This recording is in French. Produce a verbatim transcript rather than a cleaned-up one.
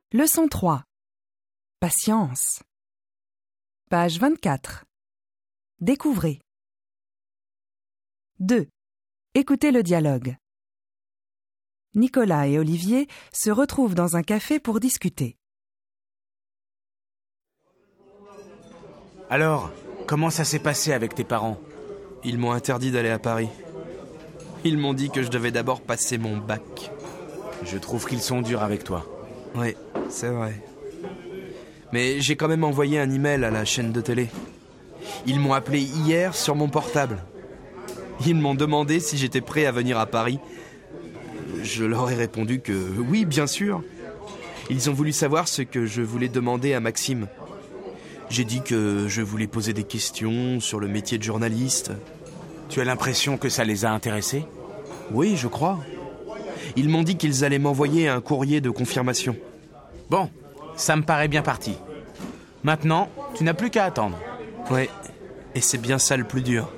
Leçon trois. Patience. Page vingt-quatre. Découvrez. deux. Écoutez le dialogue. Nicolas et Olivier se retrouvent dans un café pour discuter. Alors, comment ça s'est passé avec tes parents ? Ils m'ont interdit d'aller à Paris. Ils m'ont dit que je devais d'abord passer mon bac. Je trouve qu'ils sont durs avec toi. Oui, c'est vrai. Mais j'ai quand même envoyé un email à la chaîne de télé. Ils m'ont appelé hier sur mon portable. Ils m'ont demandé si j'étais prêt à venir à Paris. Je leur ai répondu que oui, bien sûr. Ils ont voulu savoir ce que je voulais demander à Maxime. J'ai dit que je voulais poser des questions sur le métier de journaliste. Tu as l'impression que ça les a intéressés ? Oui, je crois. Ils m'ont dit qu'ils allaient m'envoyer un courrier de confirmation. Bon, ça me paraît bien parti. Maintenant, tu n'as plus qu'à attendre. Ouais, et c'est bien ça le plus dur.